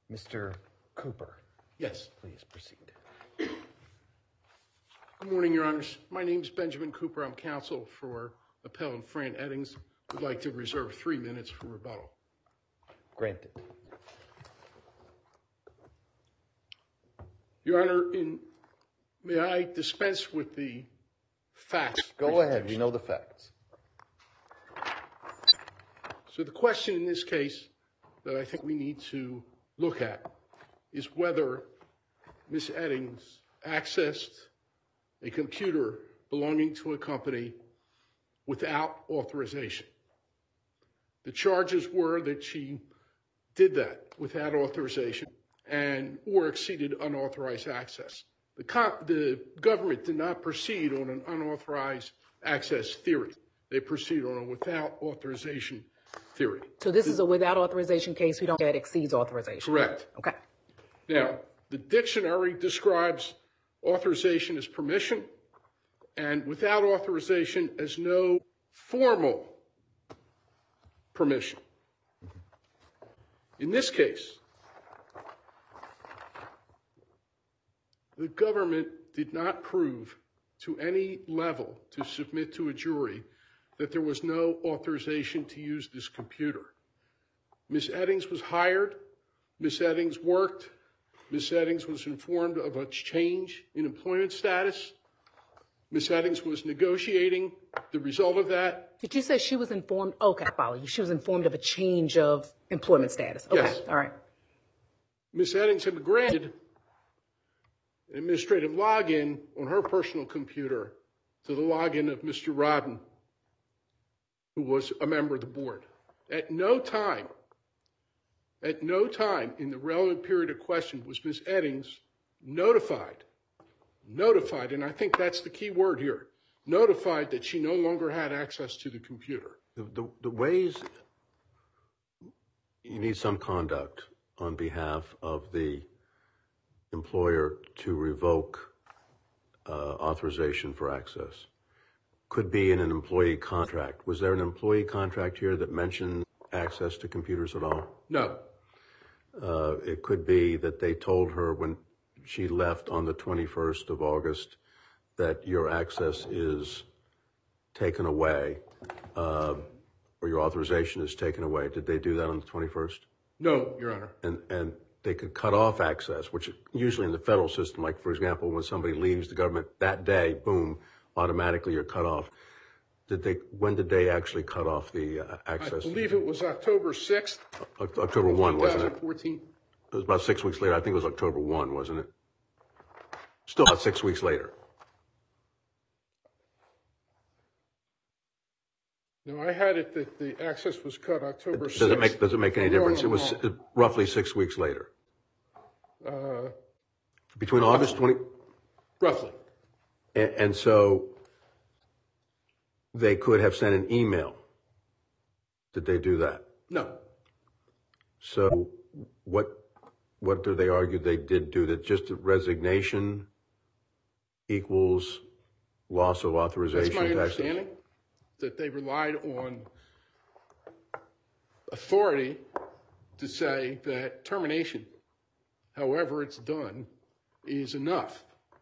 Mr. Cooper. Yes. Please proceed. Good morning, Your Honors. My name is Benjamin Cooper. I'm counsel for Appellant Fran Eddings. Would like to reserve 3 minutes for rebuttal. Granted. Your Honor, may I dispense with the facts? Go ahead. We know the facts. So the question in this case that I think we need to look at is whether Ms. Eddings accessed a computer belonging to a company without authorization. The charges were that she did that without authorization or exceeded unauthorized access. The government did not proceed on an unauthorized access theory. They proceed on a without authorization theory. So this is a without authorization case. We don't get exceeds authorization. Correct. Okay. Now, the dictionary describes authorization as permission and without authorization as no formal permission. In this case, the government did not prove to any level to submit to a jury that there was no authorization to use this computer. Ms. Eddings was hired. Ms. Eddings worked. Ms. Eddings was informed of a change in employment status. Ms. Eddings was negotiating the result of that. Did you say she was informed? Okay, I follow you. She was informed of a change of employment status. Okay. Yes. All right. Ms. Eddings had been granted an administrative login on her personal computer to the login of Mr. Rodden, who was a member of the board. At no time in the relevant period of question was Ms. Eddings notified, and I think that's the key word here, notified that she no longer had access to the computer. The ways you need some conduct on behalf of the employer to revoke authorization for access could be in an employee contract. Was there an employee contract here that mentioned access to computers at all? No. It could be that they told her when she left on the 21st of August that your access is taken away, or your authorization is taken away. Did they do that on the 21st? No, Your Honor. And they could cut off access, which usually in the federal system, like, for example, when somebody leaves the government that day, boom, automatically you're cut off. When did they actually cut off the access? I believe it was October 6th. October 1, wasn't it? 2014. It was about 6 weeks later. I think it was October 1, wasn't it? Still about 6 weeks later. No, I had it that the access was cut October 6th. Does it make any difference? It was roughly 6 weeks later. Between August 20... Roughly. And so they could have sent an email. Did they do that? No. So what do they argue they did do? That just resignation equals loss of authorization? That's my understanding, that they relied on authority to say that termination, however it's done, is enough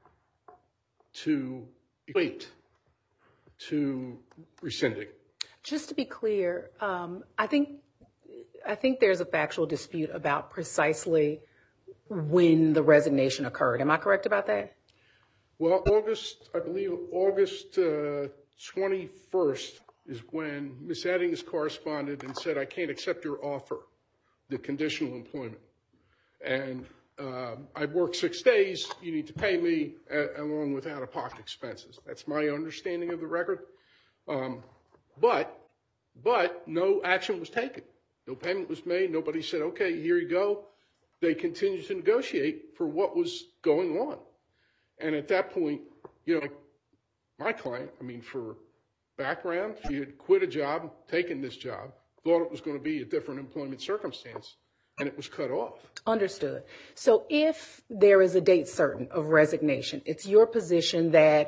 to equate to rescinding. Just to be clear, I think there's a factual dispute about precisely when the resignation occurred. Am I correct about that? Well, I believe August 21st is when Ms. Eddings corresponded and said, I can't accept your offer, the conditional employment. And I've worked 6 days. You need to pay me along with out-of-pocket expenses. That's my understanding of the record. But no action was taken. No payment was made. Nobody said, okay, here you go. They continued to negotiate for what was going on. And at that point, my client, for background, she had quit a job, taken this job, thought it was going to be a different employment circumstance, and it was cut off. Understood. So if there is a date certain of resignation, it's your position that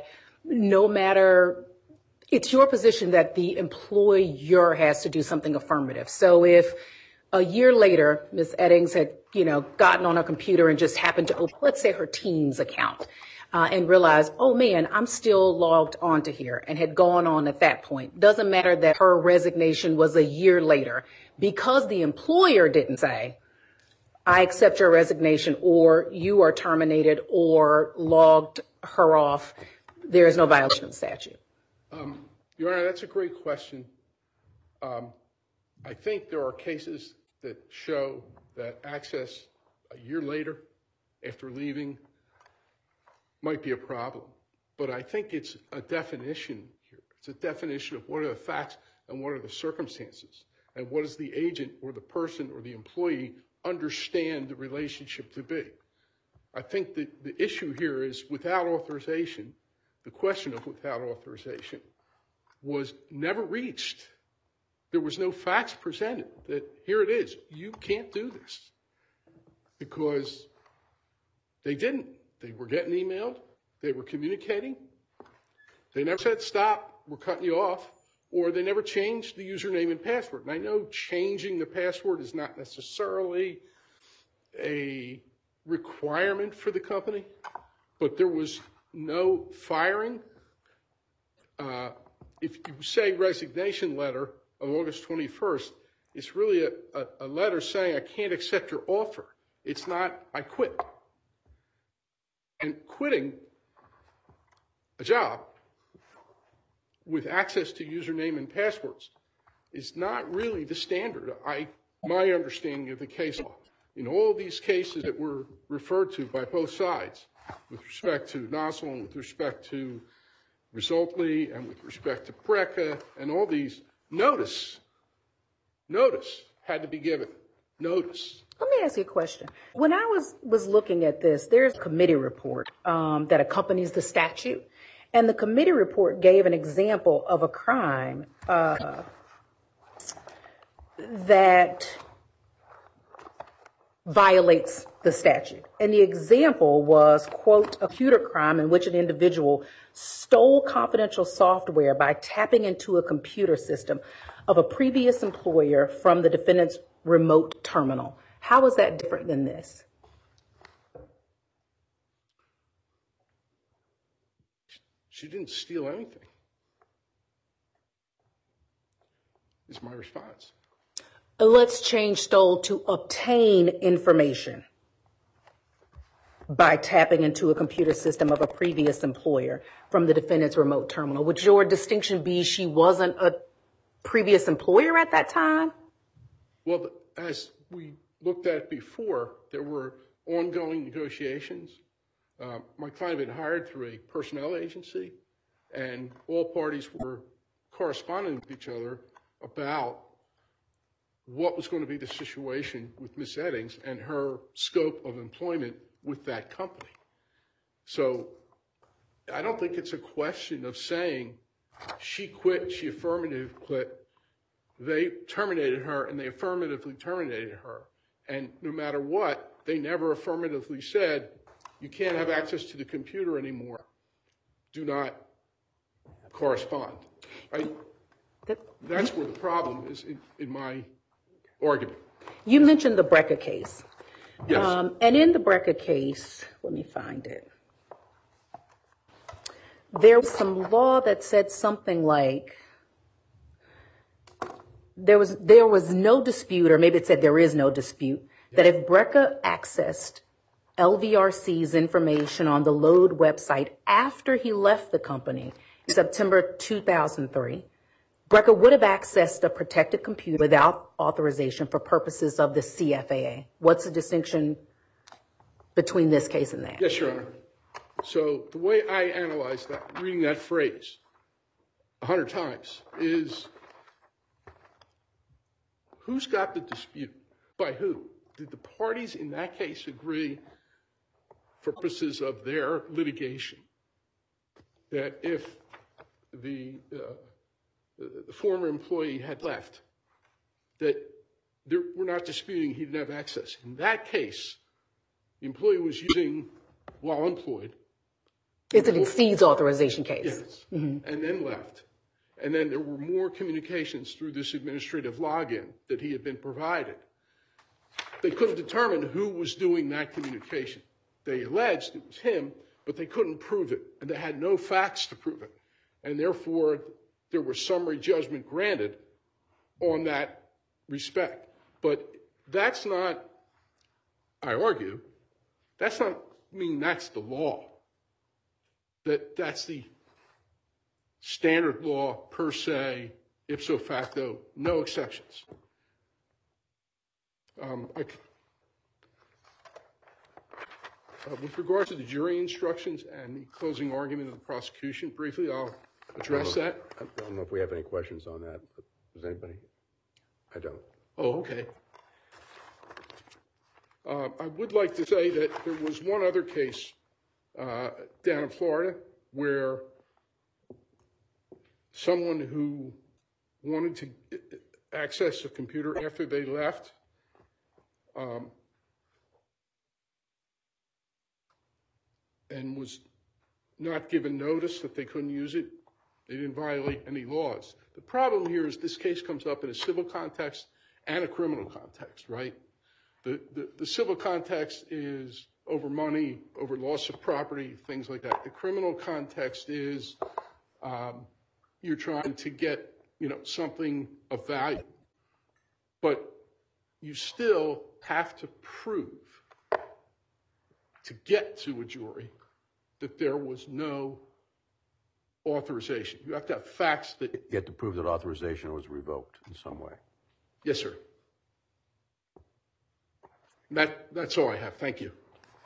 the employer has to do something affirmative. So if A year later, Ms. Eddings had, gotten on her computer and just happened to open, let's say, her Teams account and realized, oh man, I'm still logged onto here, and had gone on at that point. Doesn't matter that her resignation was a year later, because the employer didn't say, I accept your resignation, or you are terminated, or logged her off. There is no violation of the statute. Your Honor, that's a great question. I think there are cases that show that access a year later after leaving might be a problem. But I think it's a definition here. It's a definition of what are the facts and what are the circumstances, and what does the agent or the person or the employee understand the relationship to be. I think that the issue here is without authorization, the question of without authorization was never reached. There was no facts presented that here it is, you can't do this, because they didn't. They were getting emailed, they were communicating, they never said stop, we're cutting you off, or they never changed the username and password. And I know changing the password is not necessarily a requirement for the company, but there was no firing. If you say resignation letter of August 21st, it's really a letter saying I can't accept your offer. It's not I quit. And quitting a job with access to username and passwords is not really the standard. My understanding of the case law, in all these cases that were referred to by both sides, with respect to Nozzle and with respect to Resultly and with respect to Brecka and all these, notice had to be given. Notice. Let me ask you a question. When I was looking at this, there's a committee report that accompanies the statute. And the committee report gave an example of a crime that violates the statute. And the example was, quote, a computer crime in which an individual stole confidential software by tapping into a computer system of a previous employer from the defendant's remote terminal. How is that different than this? She didn't steal anything, is my response. Let's change stole to obtain information by tapping into a computer system of a previous employer from the defendant's remote terminal. Would your distinction be she wasn't a previous employer at that time? Well, as we looked at before, there were ongoing negotiations. My client had been hired through a personnel agency, and all parties were corresponding with each other about what was going to be the situation with Ms. Eddings and her scope of employment with that company. So I don't think it's a question of saying she quit, she affirmatively quit. They terminated her, and they affirmatively terminated her. And no matter what, they never affirmatively said, you can't have access to the computer anymore. Do not correspond. That's where the problem is in my argument. You mentioned the Brecka case. Yes. And in the Brecka case, let me find it. There was some law that said something like, there was no dispute, or maybe it said there is no dispute, that if Brecka accessed LVRC's information on the Load website after he left the company in September 2003, Brecka would have accessed a protected computer without authorization for purposes of the CFAA. What's the distinction between this case and that? Yes, Your Honor. So the way I analyze that, reading that phrase 100 times, is who's got the dispute? By who? Did the parties in that case agree, for purposes of their litigation, that if the former employee had left, that we're not disputing he didn't have access? In that case, the employee was using, while employed. It's an exceeds authorization case. Yes, and then left. And then there were more communications through this administrative login that he had been provided. they couldn't determine who was doing that communication. They alleged it was him, but they couldn't prove it, and they had no facts to prove it. And therefore, there was summary judgment granted on that respect. But that's not, I argue, that's not mean that's the law. That's the standard law per se, ipso facto, no exceptions. With regard to the jury instructions and the closing argument of the prosecution, briefly, I'll address that. I don't know if we have any questions on that. Does anybody? I don't. Oh, okay. I would like to say that there was one other case down in Florida where someone who wanted to access a computer after they left and was not given notice that they couldn't use it. They didn't violate any laws. The problem here is this case comes up in a civil context and a criminal context, right? The civil context is over money, over loss of property, things like that. The criminal context is you're trying to get, something of value. But you still have to prove to get to a jury that there was no authorization. You have to have facts that... You have to prove that authorization was revoked in some way. Yes, sir. That's all I have. Thank you.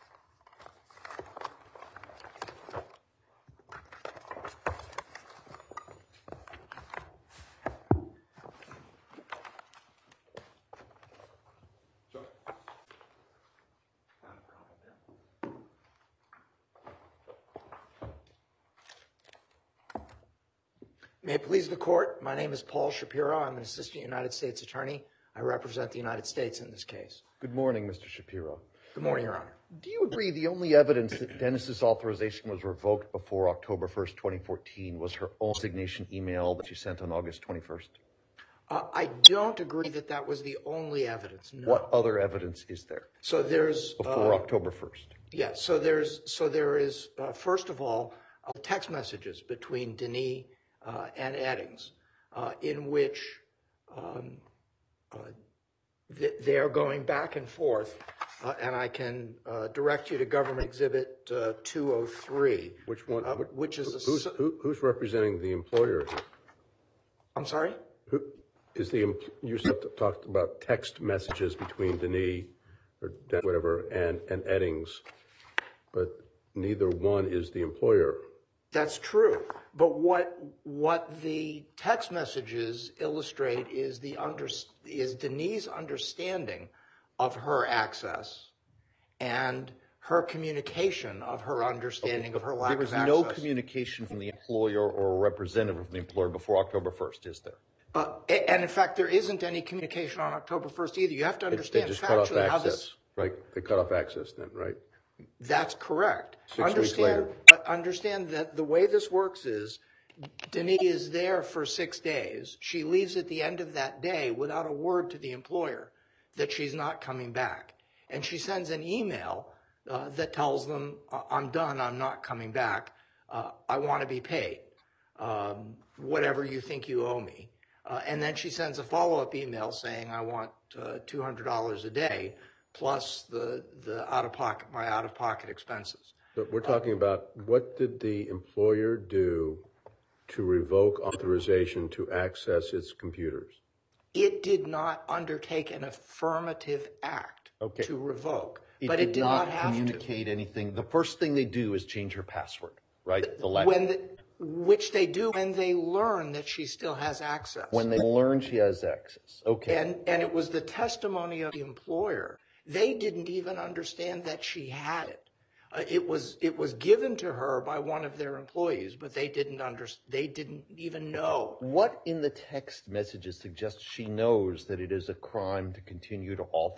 May it please the court, my name is Paul Shapiro. I'm an assistant United States attorney. I represent the United States in this case. Good morning, Mr. Shapiro. Good morning, Your Honor. Do you agree the only evidence that Dennis's authorization was revoked before October 1st, 2014 was her own resignation email that she sent on August 21st? I don't agree that that was the only evidence. No. What other evidence is there? So there's before October 1st. Yeah. So there is first of all text messages between Denis and Eddings, in which they're going back and forth, and I can direct you to Government Exhibit 203. Which one? Which is who's representing the employer here? I'm sorry? Who is the? You talked about text messages between Denis or whatever and Eddings, but neither one is the employer. That's true. But what the text messages illustrate is Denis' understanding of her access and her communication of her understanding of her lack of access. There was no communication from the employer or a representative from the employer before October 1st, is there? And in fact, there isn't any communication on October 1st either. You have to understand they just cut off factually how access, this... right? They cut off access then, right? That's correct. 6 weeks later. Understand that the way this works is Denis is there for 6 days. She leaves at the end of that day without a word to the employer that she's not coming back. And she sends an email that tells them, I'm done, I'm not coming back. I want to be paid, whatever you think you owe me. And then she sends a follow-up email saying, I want $200 a day plus the my out-of-pocket expenses. But we're talking about what did the employer do to revoke authorization to access its computers? It did not undertake an affirmative act to revoke, but it did not have communicate anything. The first thing they do is change her password, right? Which they do when they learn that she still has access. When they learn she has access. Okay. And it was the testimony of the employer. They didn't even understand that she had it. It was given to her by one of their employees, but they didn't even know. What in the text messages suggests she knows that it is a crime to continue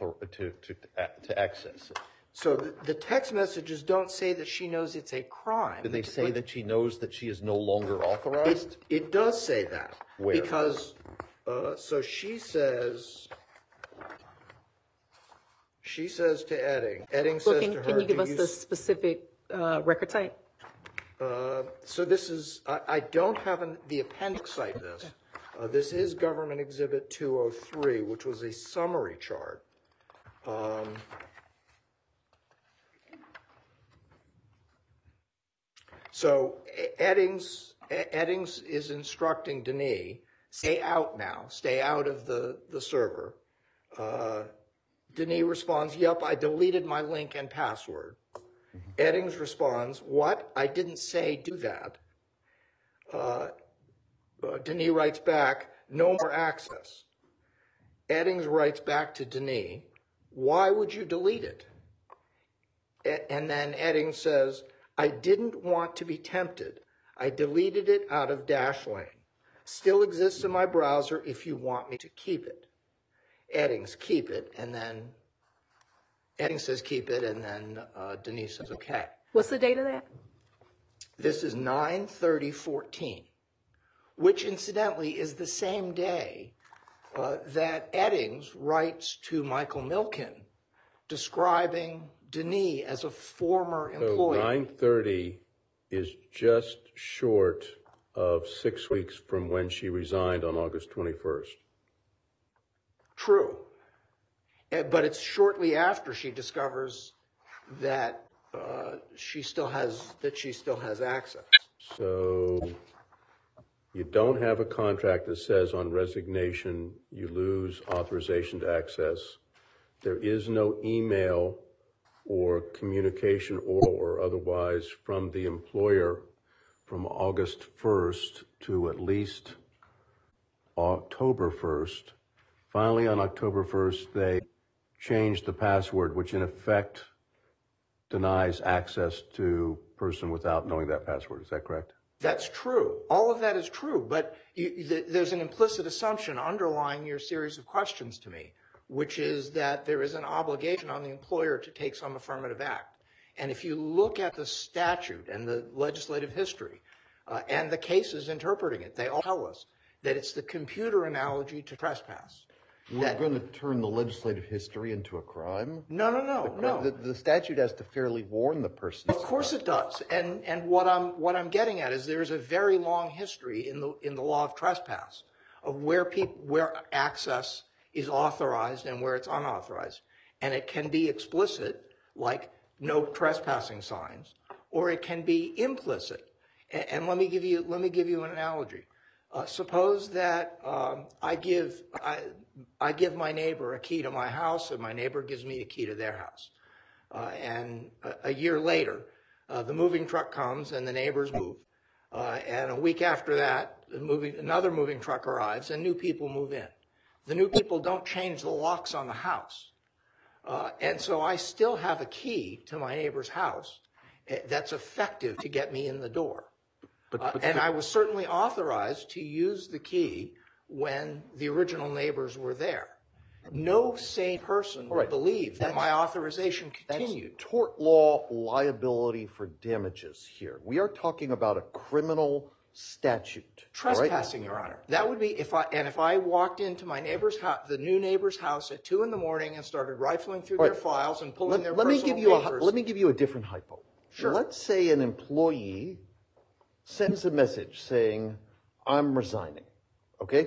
to access it? So the text messages don't say that she knows it's a crime. Do they say that she knows that she is no longer authorized? It does say that. Where? Because so she says. She says to Edding says Well, to her, can you give "Do us the specific record site? So this is, I don't have the appendix site of this. This is Government Exhibit 203, which was a summary chart. So Eddings is instructing Denis, stay out now, stay out of the server. Denis responds, yep, I deleted my link and password. Eddings responds, what? I didn't say do that. Denis writes back, no more access. Eddings writes back to Denis, why would you delete it? And then Eddings says, I didn't want to be tempted. I deleted it out of Dashlane. Still exists in my browser if you want me to keep it. Eddings, keep it, and then Eddings says keep it, and then Denis says okay. What's the date of that? This is 9/30/14, which incidentally is the same day that Eddings writes to Michael Milken describing Denis as a former employee. So 9/30 is just short of 6 weeks from when she resigned on August 21st. True. But it's shortly after she discovers that she still has access. So you don't have a contract that says on resignation you lose authorization to access. There is no email or communication, oral or otherwise, from the employer from August 1st to at least October 1st. Finally, on October 1st, they changed the password, which in effect denies access to person without knowing that password. Is that correct? That's true. All of that is true, but there's an implicit assumption underlying your series of questions to me, which is that there is an obligation on the employer to take some affirmative act. And if you look at the statute and the legislative history and the cases interpreting it, they all tell us that it's the computer analogy to trespass. We're going to turn the legislative history into a crime? No. The statute has to fairly warn the person. Of course it does. And what I'm getting at is there's a very long history in the law of trespass of where access is authorized and where it's unauthorized. And it can be explicit, like no trespassing signs, or it can be implicit. And let me give you an analogy. Suppose that I give my neighbor a key to my house, and my neighbor gives me a key to their house. And a year later, the moving truck comes and the neighbors move. And a week after that, another moving truck arrives and new people move in. The new people don't change the locks on the house. And so I still have a key to my neighbor's house that's effective to get me in the door. And I was certainly authorized to use the key when the original neighbors were there. No sane person would believe that my authorization continued. That's tort law liability for damages here. We are talking about a criminal statute. Trespassing, Your Honor. That would be if I walked into my neighbor's house, the new neighbor's house at 2 a.m. and started rifling through their files and pulling their personal papers. Let me give you a different hypo. Sure. Let's say an employee sends a message saying, I'm resigning, okay?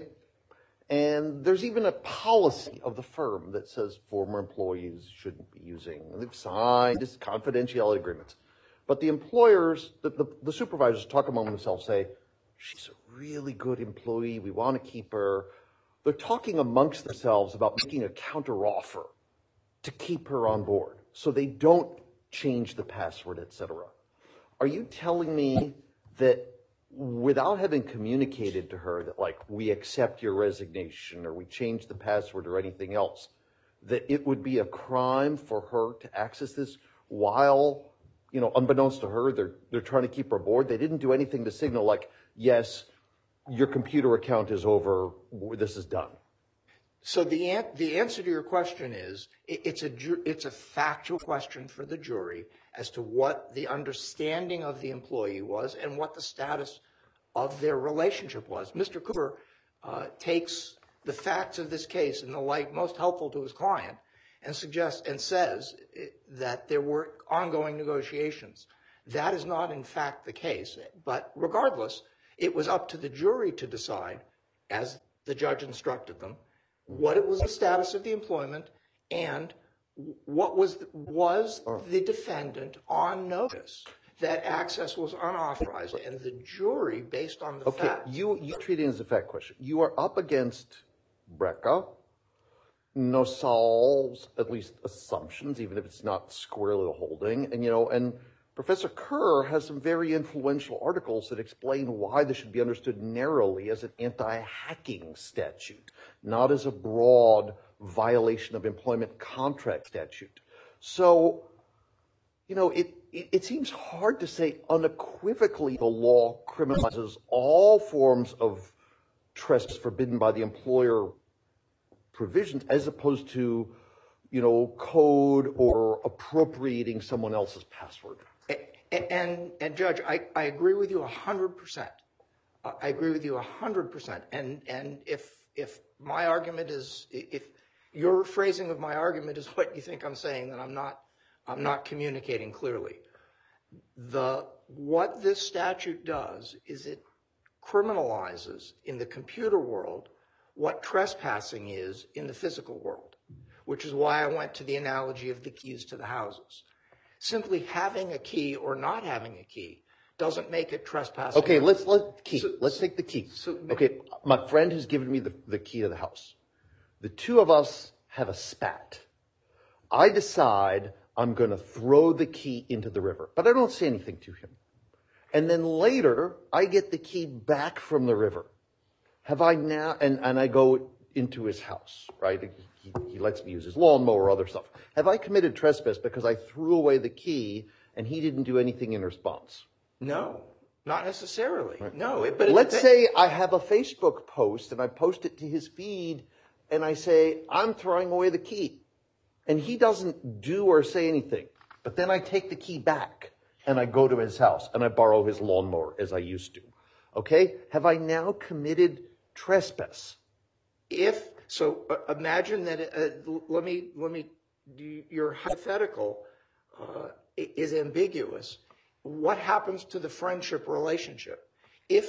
And there's even a policy of the firm that says former employees shouldn't be using, they've signed this confidentiality agreements. But the employers, the supervisors talk among themselves, say, she's a really good employee, we want to keep her. They're talking amongst themselves about making a counteroffer to keep her on board so they don't change the password, etc. Are you telling me that without having communicated to her that, like, we accept your resignation or we change the password or anything else, that it would be a crime for her to access this while, you know, unbeknownst to her, they're trying to keep her aboard? They didn't do anything to signal, like, yes, your computer account is over, this is done. So the answer to your question is it's a factual question for the jury as to what the understanding of the employee was and what the status of their relationship was. Mr. Cooper takes the facts of this case in the light most helpful to his client and says that there were ongoing negotiations. That is not, in fact, the case. But regardless, it was up to the jury to decide, as the judge instructed them, what it was the status of the employment and what was the defendant on notice that access was unauthorized. And the jury, based on the fact. You treat it as a fact question. You are up against Brecka, Nosal's, at least assumptions, even if it's not squarely the holding. And Professor Kerr has some very influential articles that explain why this should be understood narrowly as an anti-hacking statute, not as a broad violation of employment contract statute. So, it seems hard to say unequivocally the law criminalizes all forms of trespass forbidden by the employer provisions as opposed to, code or appropriating someone else's password. And Judge, I agree with you 100%. I agree with you 100%. And if my argument is, if your phrasing of my argument is what you think I'm saying, then I'm not communicating clearly. What this statute does is it criminalizes in the computer world what trespassing is in the physical world, which is why I went to the analogy of the keys to the houses. Simply having a key or not having a key doesn't make it trespassing. Okay, let's take the key. Okay, my friend has given me the key to the house. The two of us have a spat. I decide I'm going to throw the key into the river, but I don't say anything to him. And then later, I get the key back from the river. Have I now, and I go into his house, right? He lets me use his lawnmower or other stuff. Have I committed trespass because I threw away the key and he didn't do anything in response? No, not necessarily. Right. No. Let's say I have a Facebook post and I post it to his feed and I say, I'm throwing away the key. And he doesn't do or say anything. But then I take the key back and I go to his house and I borrow his lawnmower as I used to. Okay? Have I now committed trespass? Imagine that, your hypothetical is ambiguous. What happens to the friendship relationship? If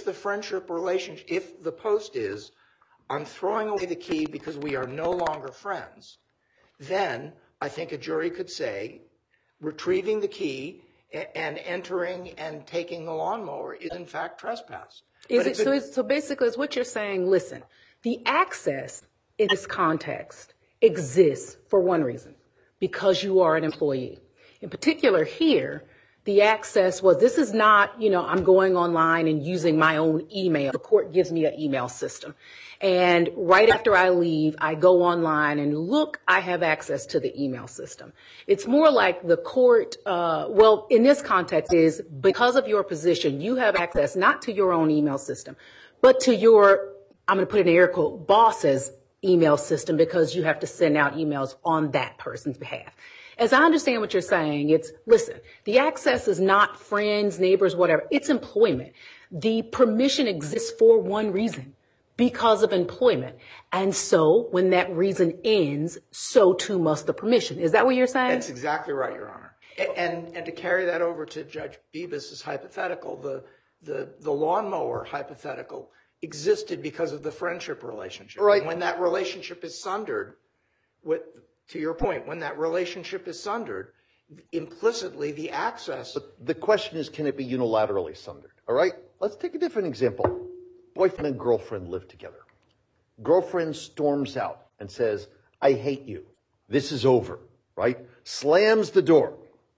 the post is, I'm throwing away the key because we are no longer friends, then I think a jury could say retrieving the key and entering and taking the lawnmower is in fact trespass. So basically, it's what you're saying. Listen, the access in this context exists for one reason, because you are an employee. In particular here, the access was, this is not, I'm going online and using my own email. The court gives me an email system. And right after I leave, I go online and look, I have access to the email system. It's more like the court, in this context is because of your position, you have access not to your own email system, but to your, I'm going to put in air quote, boss's email system, because you have to send out emails on that person's behalf. As I understand what you're saying, it's, listen, the access is not friends, neighbors, whatever. It's employment. The permission exists for one reason, because of employment. And so when that reason ends, so too must the permission. Is that what you're saying? That's exactly right, Your Honor. And to carry that over to Judge Bibas's hypothetical, the lawnmower hypothetical existed because of the friendship relationship. Right. And when that relationship is sundered, to your point, when that relationship is sundered, implicitly the access. But the question is, can it be unilaterally sundered? All right? Let's take a different example. Boyfriend and girlfriend live together. Girlfriend storms out and says, I hate you. This is over, right? Slams the door.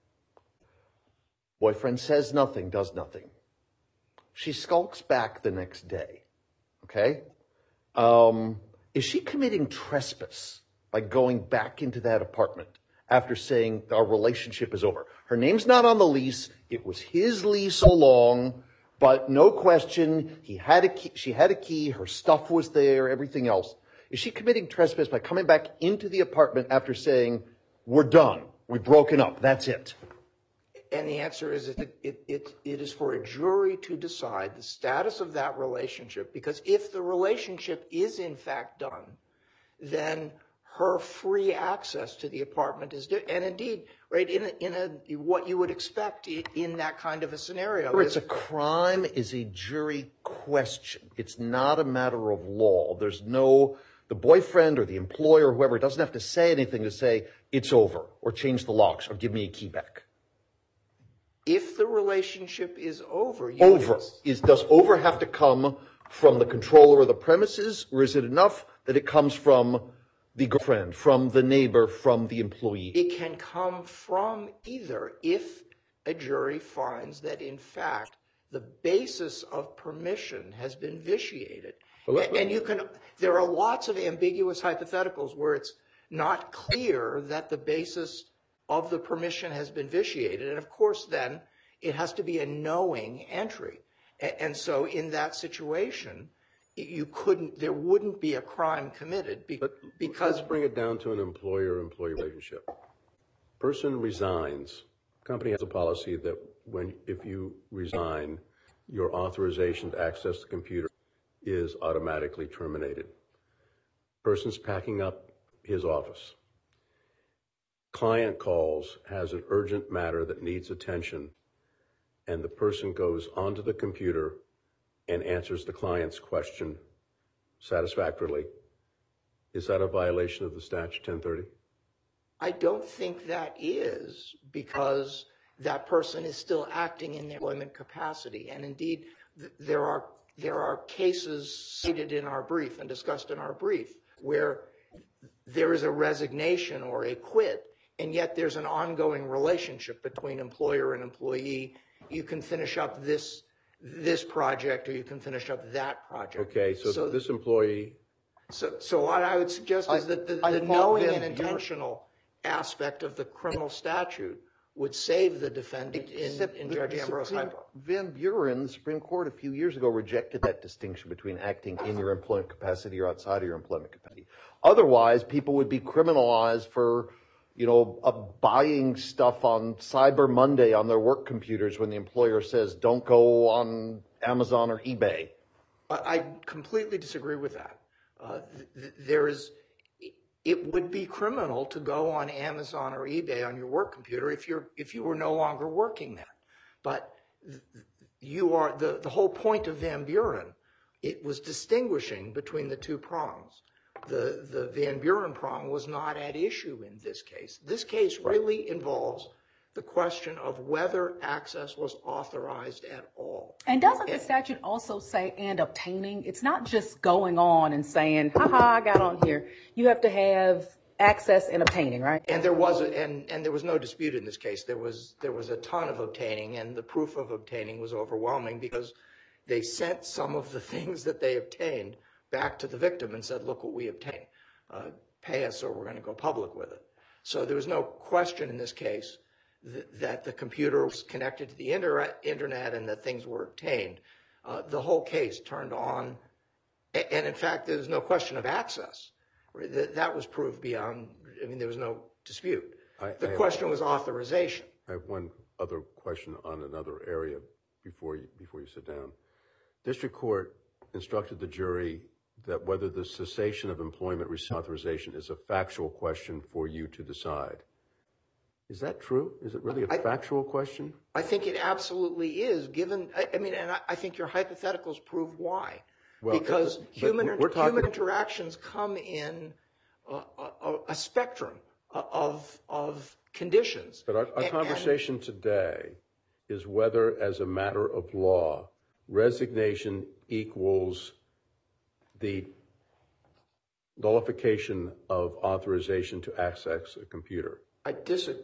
Boyfriend says nothing, does nothing. She skulks back the next day, okay? Is she committing trespass by going back into that apartment after saying our relationship is over? Her name's not on the lease. It was his lease all along. But no question, she had a key, her stuff was there, everything else. Is she committing trespass by coming back into the apartment after saying, we're done, we've broken up, that's it? And the answer is it is for a jury to decide the status of that relationship, because if the relationship is in fact done, then her free access to the apartment is, and indeed, right, in what you would expect in that kind of a scenario. It's a crime is a jury question. It's not a matter of law. There's no, the boyfriend or the employer or whoever doesn't have to say anything to say it's over or change the locks or give me a key back. If the relationship is over, does over have to come from the controller of the premises, or is it enough that it comes from the girlfriend, from the neighbor, from the employee? It can come from either if a jury finds that, in fact, the basis of permission has been vitiated. And there are lots of ambiguous hypotheticals where it's not clear that the basis of the permission has been vitiated. And of course, then it has to be a knowing entry. And so in that situation, there wouldn't be a crime committed because. Let's bring it down to an employer-employee relationship. Person resigns. Company has a policy that if you resign, your authorization to access the computer is automatically terminated. Person's packing up his office. Client calls, has an urgent matter that needs attention, and the person goes onto the computer and answers the client's question satisfactorily. Is that a violation of the statute 1030? I don't think that is, because that person is still acting in their employment capacity. And indeed, there are cases cited in our brief and discussed in our brief where there is a resignation or a quit, and yet there's an ongoing relationship between employer and employee. You can finish up this project, or you can finish up that project. Okay, so this employee. So what I would suggest is that the knowing and intentional aspect of the criminal statute would save the defendant in Judge Ambrose hypo. Van Buren, the Supreme Court a few years ago, rejected that distinction between acting in your employment capacity or outside of your employment capacity. Otherwise, people would be criminalized for, buying stuff on Cyber Monday on their work computers when the employer says, don't go on Amazon or eBay. I completely disagree with that. It would be criminal to go on Amazon or eBay on your work computer if you were no longer working there. But you are the whole point of Van Buren. It was distinguishing between the two prongs. The Van Buren prong was not at issue in this case. This case really involves the question of whether access was authorized at all. And doesn't the statute also say and obtaining? It's not just going on and saying, I got on here. You have to have access and obtaining, right? And there was no dispute in this case. There was a ton of obtaining, and the proof of obtaining was overwhelming because they sent some of the things that they obtained back to the victim and said, look what we obtained. Pay us or we're going to go public with it. So there was no question in this case that the computer was connected to the internet and that things were obtained. The whole case turned on, and in fact, there's no question of access. That was proved beyond, there was no dispute. The question was authorization. I have one other question on another area before you sit down. District Court instructed the jury that whether the cessation of employment authorization is a factual question for you to decide. Is that true? Is it really a factual question? I think it absolutely is, and I think your hypotheticals prove why. Because human interactions come in a spectrum of conditions. But our conversation today is whether, as a matter of law, resignation equals the nullification of authorization to access a computer. I disagree.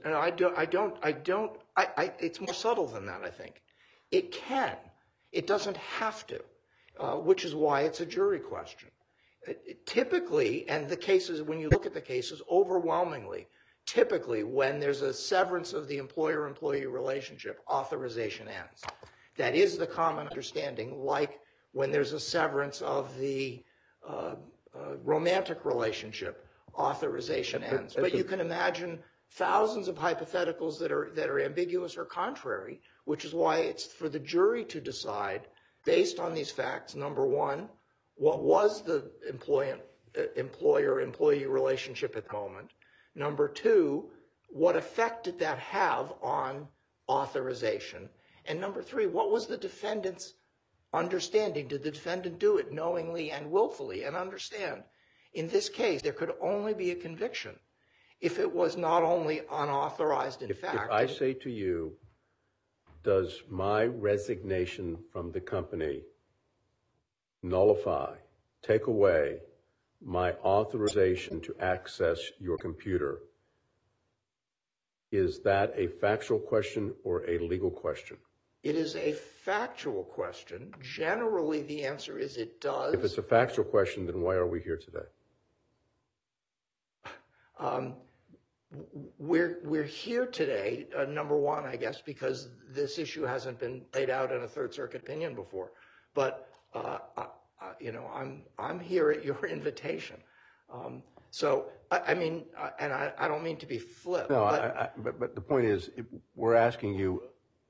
It's more subtle than that, I think. It can. It doesn't have to, which is why it's a jury question. Typically, and the cases, when you look at the cases, overwhelmingly, typically when there's a severance of the employer-employee relationship, authorization ends. That is the common understanding, like when there's a severance of the romantic relationship, authorization ends. But you can imagine thousands of hypotheticals that are ambiguous or contrary, which is why it's for the jury to decide, based on these facts, number one, what was the employer-employee relationship at the moment? Number two, what effect did that have on authorization? And number three, what was the defendant's understanding? Did the defendant do it knowingly and willfully? And understand, in this case, there could only be a conviction if it was not only unauthorized in fact. If I say to you, does my resignation from the company nullify, take away my authorization to access your computer, is that a factual question or a legal question? It is a factual question. Generally, the answer is it does. If it's a factual question, then why are we here today? We're here today, number one, I guess, because this issue hasn't been laid out in a Third Circuit opinion before. But I'm here at your invitation. So I mean, and I don't mean to be flip. No, but the point is, we're asking you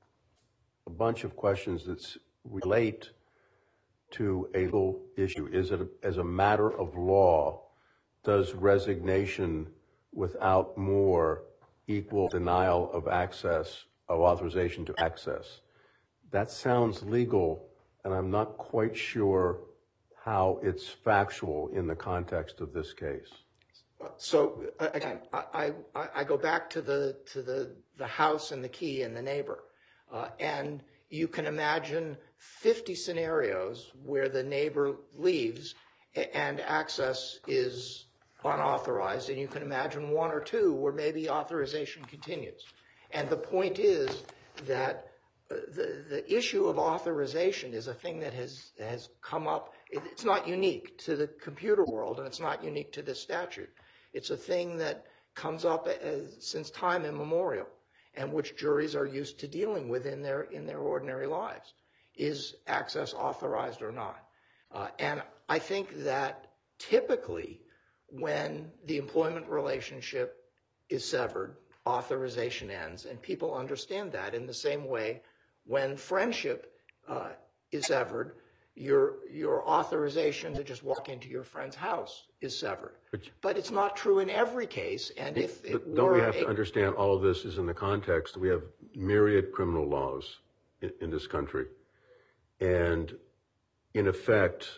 a bunch of questions that relate to a legal issue. Is it, as a matter of law, does resignation without more equal denial of access, of authorization to access? That sounds legal, and I'm not quite sure how it's factual in the context of this case. So again, I go back to the house and the key and the neighbor, and you can imagine 50 scenarios where the neighbor leaves and access is unauthorized, and you can imagine one or two where maybe authorization continues. And the point is that the issue of authorization is a thing that has come up. It's not unique to the computer world, and it's not unique to this statute. It's a thing that comes up since time immemorial, and which juries are used to dealing with in their ordinary lives. Is access authorized or not? And I think that typically when the employment relationship is severed, authorization ends, and people understand that. In the same way, when friendship is severed, your authorization to just walk into your friend's house is severed. But it's not true in every case. And if it were, don't we have to understand all of this is in the context? We have myriad criminal laws in this country, and in effect,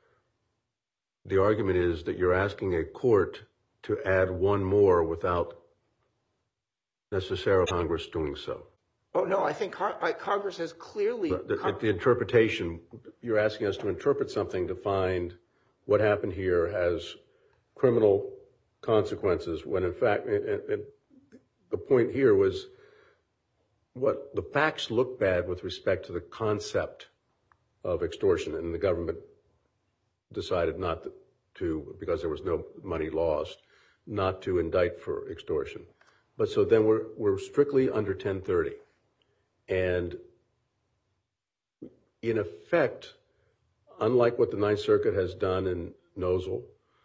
the argument is that you're asking a court to add one more without necessarily Congress doing so. Oh, no, I think Congress has clearly... The interpretation, you're asking us to interpret something to find what happened here has criminal consequences, when in fact, the point here was what the facts look bad with respect to the concept of extortion, and the government decided not to, because there was no money lost, not to indict for extortion. But so then we're strictly under 1030. And in effect, unlike what the Ninth Circuit has done in Nosel,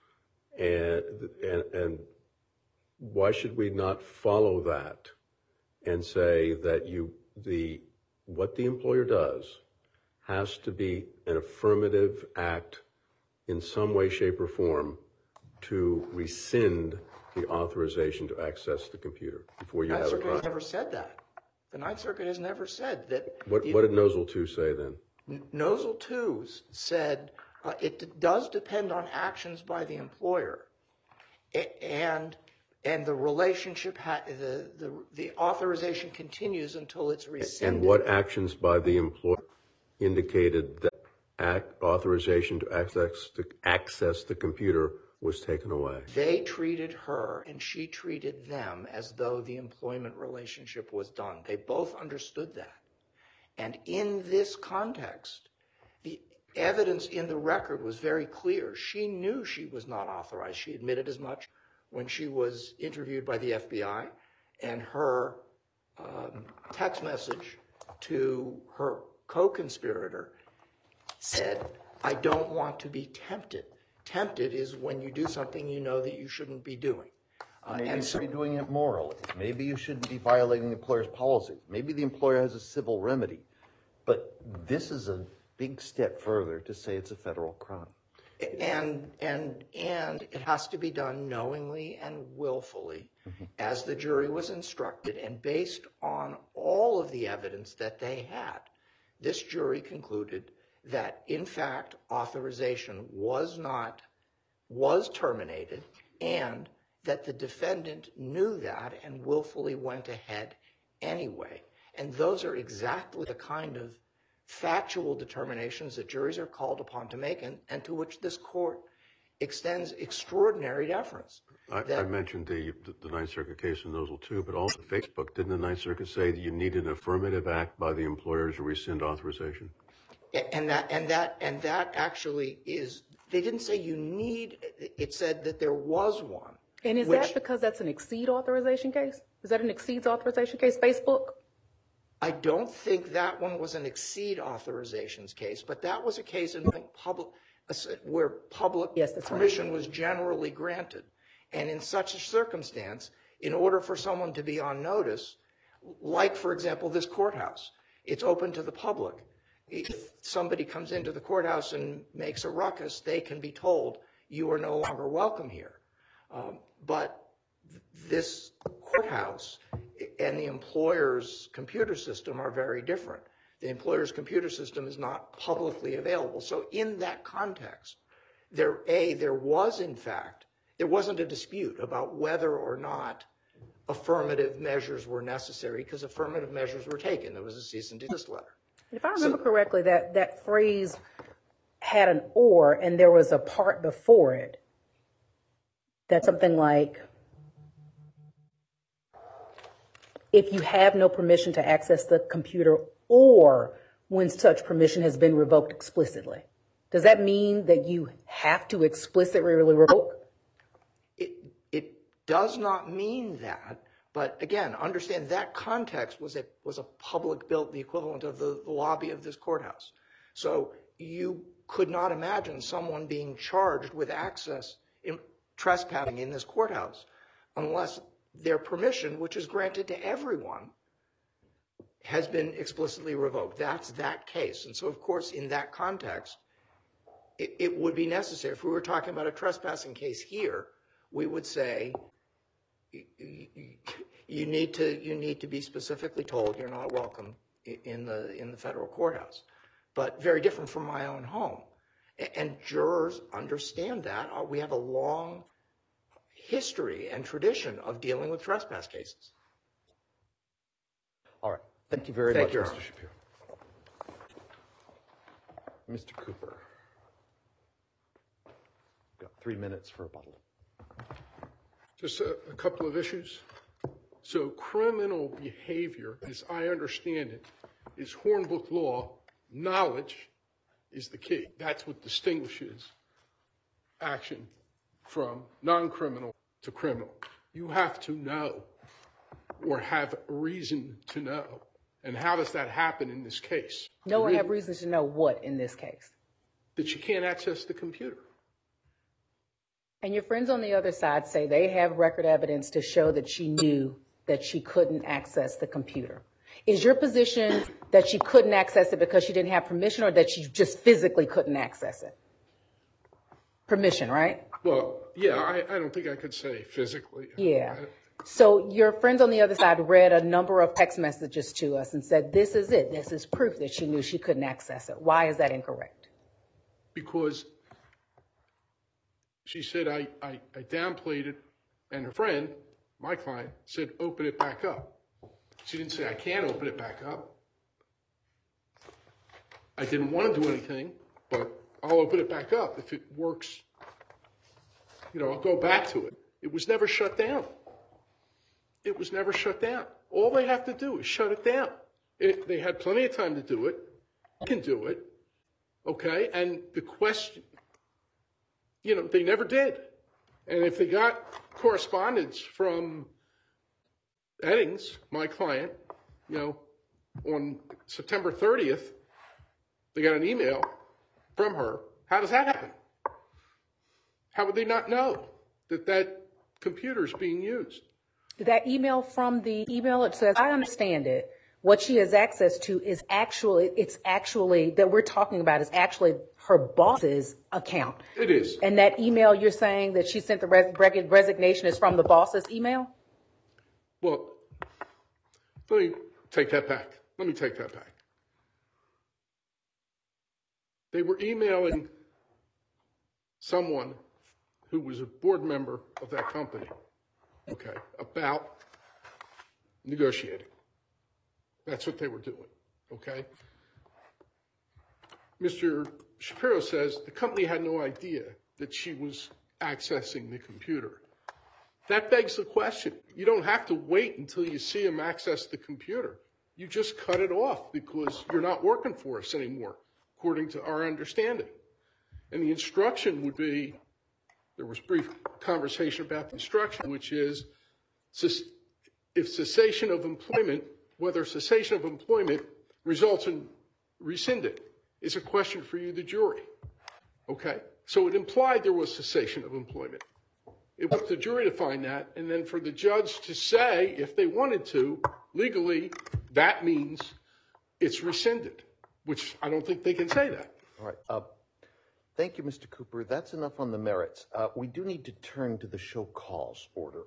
and why should we not follow that and say that what the employer does has to be an affirmative act in some way, shape, or form to rescind the authorization to access the computer before you have a crime? The Ninth Circuit has never said that. The Ninth Circuit has never said that. What did Nosel 2 say then? Nosel 2 said it does depend on actions by the employer, and the relationship, the authorization continues until it's rescinded. And what actions by the employer indicated that authorization to access the computer was taken away? They treated her and she treated them as though the employment relationship was done. They both understood that. And in this context, the evidence in the record was very clear. She knew she was not authorized. She admitted as much when she was interviewed by the FBI, and her text message to her co-conspirator said, "I don't want to be tempted." Tempted is when you do something you know that you shouldn't be doing. Maybe you should be doing it morally. Maybe you shouldn't be violating the employer's policies. Maybe the employer has a civil remedy. But this is a big step further to say it's a federal crime. And it has to be done knowingly and willfully, as the jury was instructed, and based on all of the evidence that they had. This jury concluded that, in fact, authorization was terminated, and that the defendant knew that and willfully went ahead anyway. And those are exactly the kind of factual determinations that juries are called upon to make, and to which this court extends extraordinary deference. I mentioned the Ninth Circuit case in Nozzle 2, but also Facebook. Didn't the Ninth Circuit say that you need an affirmative act by the employer to rescind authorization? And that actually is, they didn't say you need, it said that there was one. And is that because that's an exceed authorization case? Is that an exceeds authorization case, Facebook? I don't think that one was an exceed authorizations case, but that was a case in where public permission was generally granted. And in such a circumstance, in order for someone to be on notice, like, for example, this courthouse, it's open to the public. If somebody comes into the courthouse and makes a ruckus, they can be told, you are no longer welcome here. But this courthouse and the employer's computer system are very different. The employer's computer system is not publicly available. So in that context, there was, in fact, there wasn't a dispute about whether or not affirmative measures were necessary, because affirmative measures were taken. There was a cease and desist letter. If I remember correctly, that phrase had an or, and there was a part before it. That's something like, if you have no permission to access the computer, or when such permission has been revoked explicitly. Does that mean that you have to explicitly revoke? It does not mean that. But again, understand that context was a public built, the equivalent of the lobby of this courthouse. So you could not imagine someone being charged with access in trespassing in this courthouse unless their permission, which is granted to everyone, has been explicitly revoked. That's that case. And so, of course, in that context, it would be necessary. If we were talking about a trespassing case here, we would say, you need to be specifically told you're not welcome in the federal courthouse. But very different from my own home. And jurors understand that. We have a long history and tradition of dealing with trespass cases. All right. Thank you very much, you, Mr. Shapiro. Mr. Cooper. Got 3 minutes for a bottle. Just a couple of issues. So criminal behavior, as I understand it, is Hornbook law. Knowledge is the key. That's what distinguishes action from non-criminal to criminal. You have to know or have reason to know. And how does that happen in this case? No one have reason to know what in this case? That you can't access the computer. And your friends on the other side say they have record evidence to show that she knew that she couldn't access the computer. Is your position that she couldn't access it because she didn't have permission, or that she just physically couldn't access it? Permission, right? Well, yeah, I don't think I could say physically. Yeah. So your friends on the other side read a number of text messages to us and said, this is it. This is proof that she knew she couldn't access it. Why is that incorrect? Because she said I downplayed it, and her friend, my client, said open it back up. She didn't say I can't open it back up. I didn't want to do anything, but I'll open it back up. If it works, I'll go back to it. It was never shut down. It was never shut down. All they have to do is shut it down. They had plenty of time to do it. They can do it. Okay? And the question, they never did. And if they got correspondence from Eddings, my client, on September 30th, they got an email from her. How does that happen? How would they not know that computer is being used? That email from the email, so as I understand it, What she has access to is actually that we're talking about is actually her boss's account. It is. And that email you're saying that she sent the resignation is from the boss's email? Well, let me take that back. They were emailing someone who was a board member of that company, okay, about negotiating. That's what they were doing, okay? Mr. Shapiro says the company had no idea that she was accessing the computer. That begs the question. You don't have to wait until you see him access the computer. You just cut it off because you're not working for us anymore, according to our understanding. And the instruction would be, there was brief conversation about the instruction, which is if cessation of employment, whether cessation of employment results in rescinded, is a question for you, the jury. Okay? So it implied there was cessation of employment. It was up to the jury to find that, and then for the judge to say, if they wanted to, legally, that means it's rescinded, which I don't think they can say that. All right. Thank you, Mr. Cooper. That's enough on the merits. We do need to turn to the show cause order.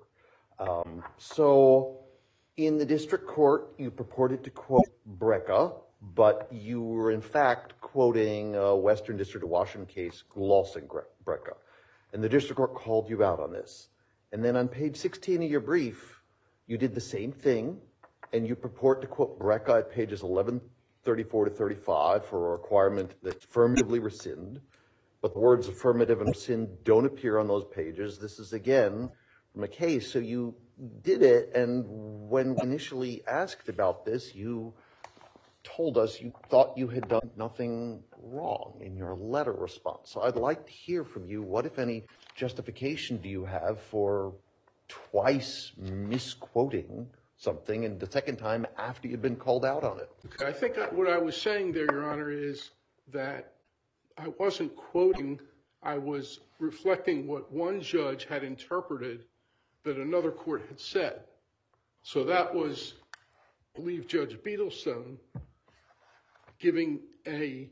So in the district court, you purported to quote Brecka, but you were in fact quoting a Western District of Washington case, glossing Brecka. And the district court called you out on this. And then on page 16 of your brief, you did the same thing, and you purport to quote Brecka at pages 1134 to 35 for a requirement that affirmatively rescind. But the words affirmative and rescind don't appear on those pages. This is, again, from a case. So you did it, and when initially asked about this, you told us you thought you had done nothing wrong in your letter response. So I'd like to hear from you, what, if any, justification do you have for twice misquoting something, and the second time after you'd been called out on it? Okay, I think what I was saying there, Your Honor, is that I wasn't quoting, I was reflecting what one judge had interpreted that another court had said. So that was, I believe, Judge Beadlestone giving a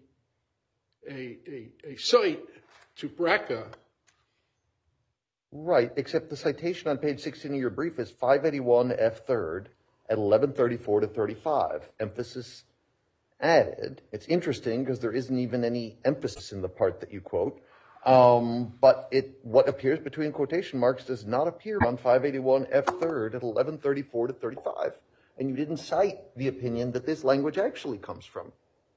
cite to Brecka. Right, except the citation on page 16 of your brief is 581 F. 3rd at 1134 to 35. Emphasis added. It's interesting because there isn't even any emphasis in the part that you quote. But what appears between quotation marks does not appear on 581 F. 3rd at 1134 to 35. And you didn't cite the opinion that this language actually comes from.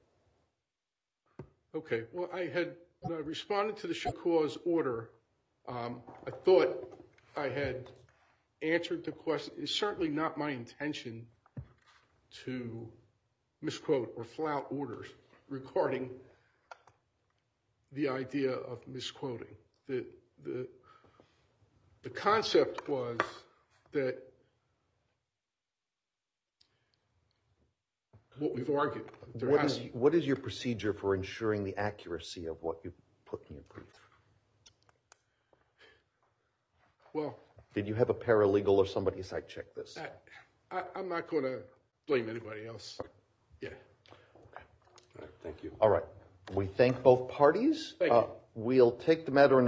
Okay, well, when I responded to the show cause order, I thought I had answered the question. It's certainly not my intention to misquote or flout orders regarding the idea of misquoting. The concept was that what we've argued. What is your procedure for ensuring the accuracy of what you put in your brief? Well, did you have a paralegal or somebody site check this? I'm not going to blame anybody else. Yeah. All right, thank you. All right. We thank both parties. Thank you. We'll take the matter into